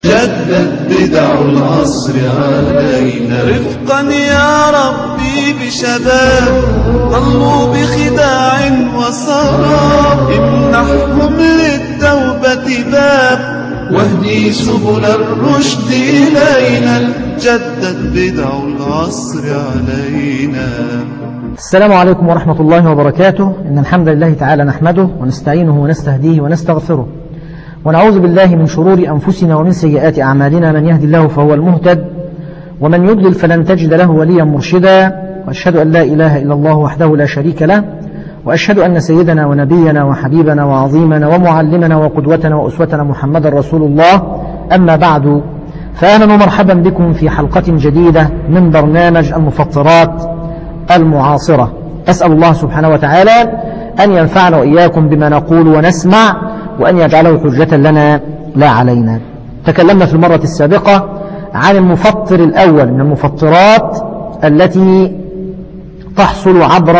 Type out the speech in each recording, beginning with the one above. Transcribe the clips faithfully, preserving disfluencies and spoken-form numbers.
جدد بدع العصر علينا رفقا يا ربي بشباب ضلوا بخداع وسراب، امنحهم للتوبة باب واهدي سبل الرشد إلينا. جدد بدع العصر علينا. السلام عليكم ورحمة الله وبركاته. إن الحمد لله تعالى نحمده ونستعينه ونستهديه ونستغفره، ونعوذ بالله من شرور أنفسنا ومن سيئات أعمالنا. من يهدي الله فهو المهتد، ومن يضلل فلن تجد له وليا مرشدا. وأشهد أن لا إله إلا الله وحده لا شريك له، وأشهد أن سيدنا ونبينا وحبيبنا وعظيمنا ومعلمنا وقدوتنا وأسوتنا محمد رسول الله. أما بعد، فأهلا ومرحبا بكم في حلقة جديدة من برنامج المفطرات المعاصرة. أسأل الله سبحانه وتعالى أن ينفعنا وإياكم بما نقول ونسمع، وأن يجعله حجة لنا لا علينا. تكلمنا في المرة السابقة عن المفطر الأول من المفطرات التي تحصل عبر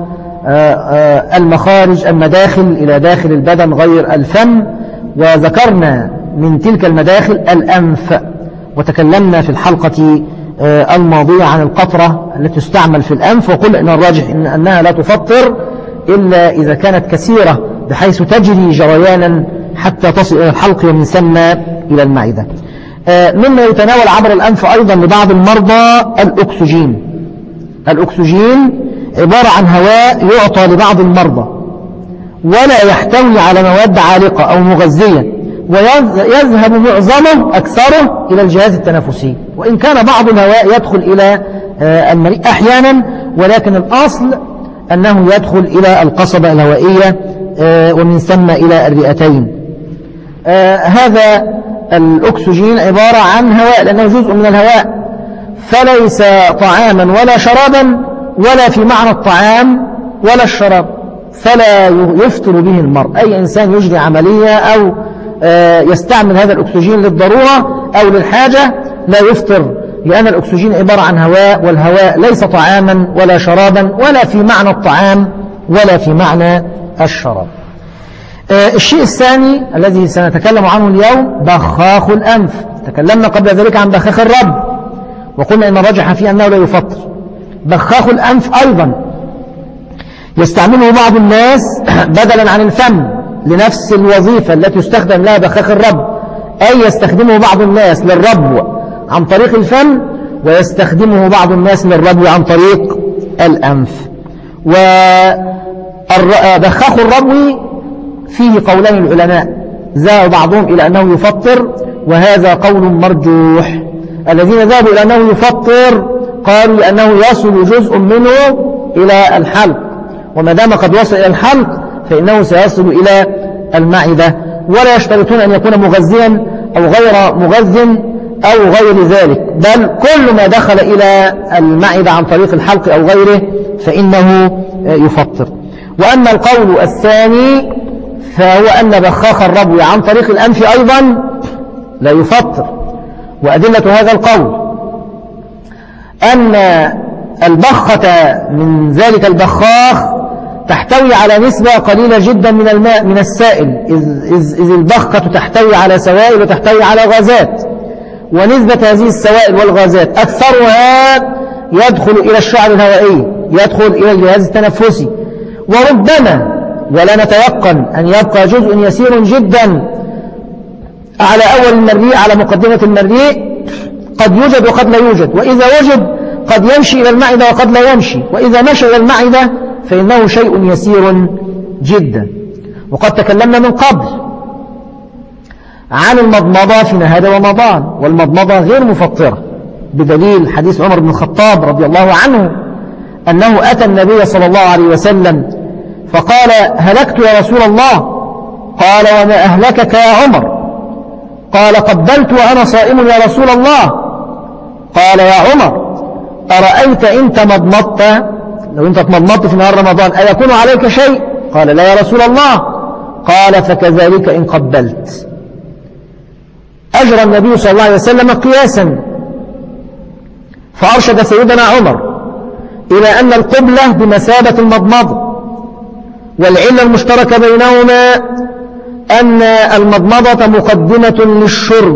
المخارج المداخل إلى داخل البدن غير الفم، وذكرنا من تلك المداخل الأنف. وتكلمنا في الحلقة الماضية عن القطرة التي تستعمل في الأنف، وقلنا إن الراجح إن أنها لا تفطر إلا إذا كانت كثيرة بحيث تجري جريانا حتى تصل إلى الحلق ومن ثم إلى المعدة. مما يتناول عبر الأنف أيضا لبعض المرضى الأكسجين. الأكسجين عبارة عن هواء يعطى لبعض المرضى ولا يحتوي على مواد عالقة أو مغذية، ويذهب معظمه أكثره إلى الجهاز التنفسي، وإن كان بعض الهواء يدخل إلى المريء أحيانا، ولكن الأصل أنه يدخل إلى القصبة الهوائية ومن ثم إلى الرئتين. هذا الأكسجين عبارة عن هواء لأنه جزء من الهواء، فليس طعاما ولا شرابا ولا في معنى الطعام ولا الشراب، فلا يفطر به المرء. أي إنسان يجري عملية أو يستعمل هذا الأكسجين للضرورة أو للحاجة لا يفطر، لأن الأكسجين عبارة عن هواء، والهواء ليس طعاما ولا شرابا ولا في معنى الطعام ولا في معنى الشراب. الشيء الثاني الذي سنتكلم عنه اليوم بخاخ الأنف. تكلمنا قبل ذلك عن بخاخ الرب، وقلنا إن الرجح فيه أنه لا يفطر. بخاخ الأنف أيضا يستعمله بعض الناس بدلا عن الفم لنفس الوظيفة التي يستخدم لها بخاخ الرب، أي يستخدمه بعض الناس للربو عن طريق الفم، ويستخدمه بعض الناس للربو عن طريق الأنف. وبخاخ الربو فيه قولان العلماء، ذهب بعضهم إلى أنه يفطر، وهذا قول مرجوح. الذين ذهبوا إلى أنه يفطر قالوا لأنه يصل جزء منه إلى الحلق، وما دام قد وصل إلى الحلق فإنه سيصل إلى المعدة، ولا يشترطون أن يكون مغذيا أو غير مغذٍ أو غير ذلك، بل كل ما دخل إلى المعدة عن طريق الحلق أو غيره فإنه يفطر. وأما القول الثاني فهو أن بخاخ الربو عن طريق الأنف أيضا لا يفطر. وأدلة هذا القول أن البخة من ذلك البخاخ تحتوي على نسبة قليلة جدا من الماء من السائل، إذ, إذ, إذ البخة تحتوي على سوائل وتحتوي على غازات، ونسبة هذه السوائل والغازات أكثرها يدخل إلى الشعب الهوائي، يدخل إلى الجهاز التنفسي، وربما ولا نتيقن أن يبقى جزء يسير جدا على أول المريء، على مقدمة المريء، قد يوجد وقد لا يوجد، وإذا وجد قد يمشي إلى المعدة وقد لا يمشي، وإذا مشى إلى المعدة فإنه شيء يسير جدا. وقد تكلمنا من قبل عن المضمضة في نهار رمضان، والمضمضة غير مفطرة بدليل حديث عمر بن الخطاب رضي الله عنه أنه أتى النبي صلى الله عليه وسلم فقال: هلكت يا رسول الله. قال: وما أهلكك يا عمر؟ قال: قبلت وأنا صائم يا رسول الله. قال: يا عمر، أرأيت إن تمضمضت، لو أنت تمضمضت في نهار رمضان أيكون عليك شيء؟ قال: لا يا رسول الله. قال: فكذلك إن قبلت. أجرى النبي صلى الله عليه وسلم قياسا، فأرشد سيدنا عمر إلى أن القبلة بمثابة المضمضة، والعلة المشتركة بينهما أن المضمضة مقدمة للشرب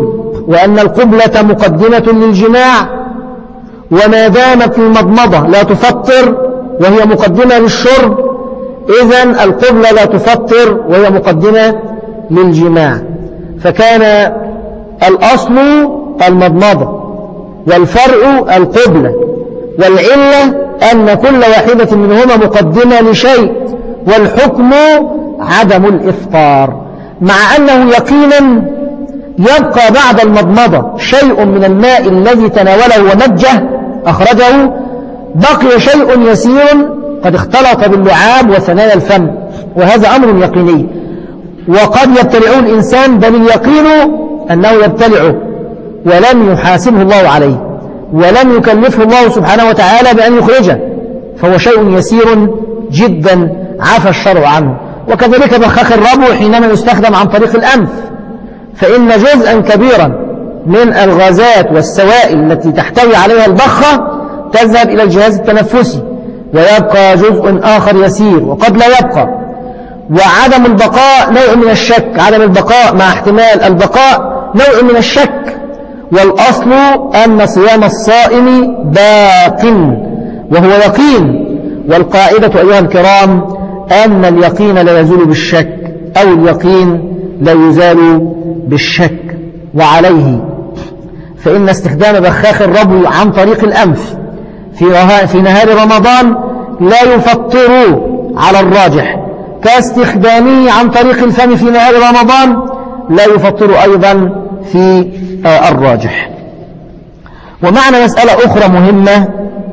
وأن القبلة مقدمة للجماع، وما دامت المضمضة لا تفطر وهي مقدمة للشرب، إذن القبلة لا تفطر وهي مقدمة للجماع. فكان الأصل المضمضة والفرع القبلة، والعلة أن كل واحدة منهما مقدمة لشيء، والحكم عدم الإفطار، مع أنه يقينا يبقى بعد المضمضة شيء من الماء الذي تناوله ومجه أخرجه، بقي شيء يسير قد اختلط باللعاب وثنايا الفم، وهذا أمر يقيني، وقد يبتلعه الإنسان، بل اليقين أنه يبتلعه ولم يحاسبه الله عليه، ولم يكلفه الله سبحانه وتعالى بأن يخرجه، فهو شيء يسير جدا عفى الشرع عنه. وكذلك بخاخ الربو حينما يستخدم عن طريق الأنف، فإن جزءا كبيرا من الغازات والسوائل التي تحتوي عليها البخة تذهب إلى الجهاز التنفسي، ويبقى جزء آخر يسير وقد لا يبقى. وعدم البقاء نوع من الشك، عدم البقاء مع احتمال البقاء نوع من الشك، والأصل أن صيام الصائم باق وهو يقين. والقاعدة أيها الكرام أن اليقين لا يزول بالشك، أو اليقين لا يزال بالشك. وعليه فإن استخدام بخاخ الربو عن طريق الأنف في نهار رمضان لا يفطر على الراجح، كاستخدامه عن طريق الفم في نهار رمضان لا يفطر أيضا في الراجح. ومعنى مسألة أخرى مهمة،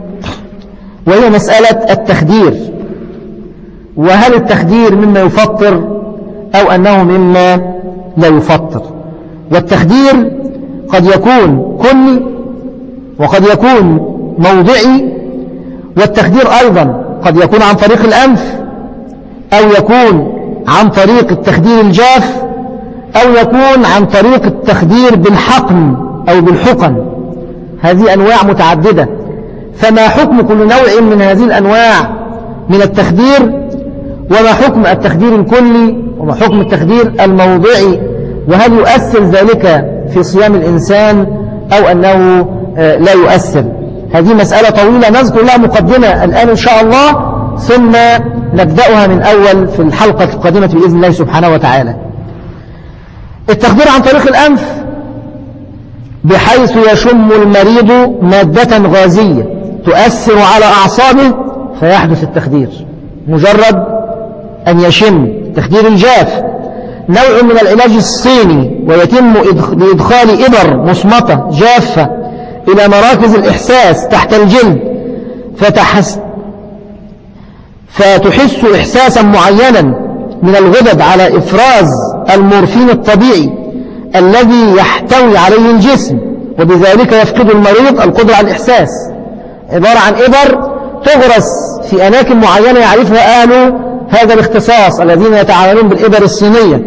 وهي مسألة التخدير، وهل التخدير مما يفطر أو أنه مما لا يفطر. والتخدير قد يكون كلي وقد يكون موضعي، والتخدير أيضا قد يكون عن طريق الأنف، أو يكون عن طريق التخدير الجاف، أو يكون عن طريق التخدير بالحقن أو بالحقن. هذه أنواع متعددة، فما حكم كل نوع من هذه الأنواع من التخدير، وما حكم التخدير الكلي، وما حكم التخدير الموضعي، وهل يؤثر ذلك في صيام الإنسان أو أنه لا يؤثر. هذه مسألة طويلة نذكر لها مقدمة الآن إن شاء الله، ثم نبدأها من أول في الحلقة القادمة بإذن الله سبحانه وتعالى. التخدير عن طريق الأنف بحيث يشم المريض مادة غازية تؤثر على أعصابه فيحدث التخدير، مجرد أن يشم. تخدير الجاف نوع من العلاج الصيني، ويتم بإدخال إبر مصمتة جافة إلى مراكز الإحساس تحت الجلد، فتحس فتحس إحساسا معينا من الغدد على إفراز المورفين الطبيعي الذي يحتوي عليه الجسم، وبذلك يفقد المريض القدرة على الإحساس. عبارة عن إبر تغرس في أماكن معينة يعرفها أهل هذا الاختصاص الذين يتعاملون بالإبر الصينية،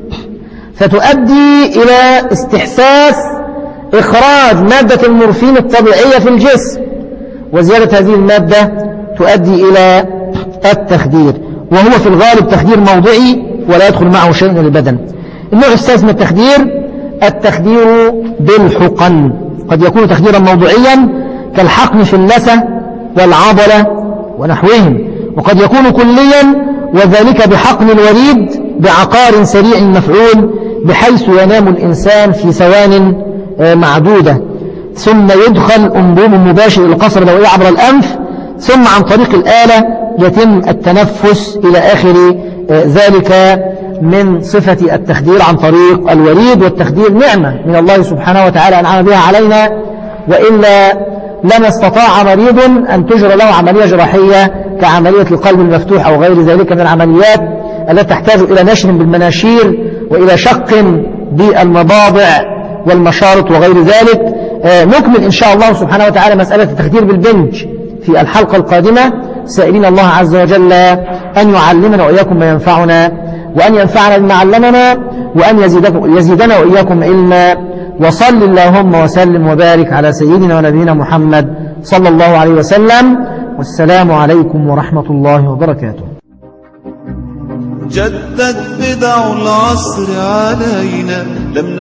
فتؤدي إلى استحساس إخراج مادة المورفين الطبيعية في الجسم، وزيادة هذه المادة تؤدي إلى التخدير، وهو في الغالب تخدير موضعي ولا يدخل معه شيء للبدن. النوع الثالث من التخدير التخدير بالحقن، قد يكون تخديرا موضعيا كالحقن في اللثة والعضلة ونحوهم، وقد يكون كليا وذلك بحقن الوريد بعقار سريع مفعول، بحيث ينام الإنسان في ثوان معدودة، ثم يدخل أنبوب مباشر إلى القصر الهوائي عبر الأنف، ثم عن طريق الآلة يتم التنفس إلى آخر ذلك من صفة التخدير عن طريق الوريد. والتخدير نعمة من الله سبحانه وتعالى أنعم بها علينا، وإلا لما استطاع مريض أن تجرى له عملية جراحية كعملية القلب المفتوح أو غير ذلك من العمليات التي تحتاج إلى نشر بالمناشير وإلى شق بالمباضع والمشارط وغير ذلك. نكمل إن شاء الله سبحانه وتعالى مسألة التخدير بالبنج في الحلقة القادمة، سائلين الله عز وجل أن يعلمنا وإياكم ما ينفعنا، وأن ينفعنا بما علمنا، وأن يزيدنا وإياكم علما. وصل اللهم وسلم وبارك على سيدنا ونبينا محمد صلى الله عليه وسلم، والسلام عليكم ورحمة الله وبركاته. جدد بدع العصر علينا لم